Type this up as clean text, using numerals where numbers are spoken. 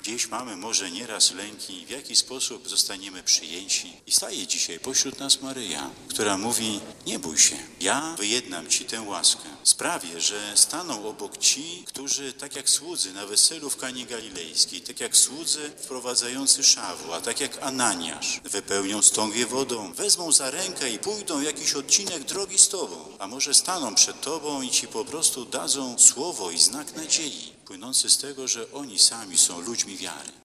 Gdzieś mamy może nieraz lęki, w jaki sposób zostaniemy przyjęci. I staje dzisiaj pośród nas Maryja, która mówi: nie bój się, ja wyjednam ci tę łaskę. Sprawię, że staną obok ci, którzy tak jak słudzy na weselu w Kanie Galilejskiej, tak jak słudzy wprowadzający Szawła, tak jak Ananiasz, wypełnią stągwie wodą, wezmą za rękę i pójdą jakiś odcinek drogi z Tobą, a może staną przed Tobą i Ci po prostu dadzą słowo i znak nadziei, płynący z tego, że oni sami są ludźmi wiary.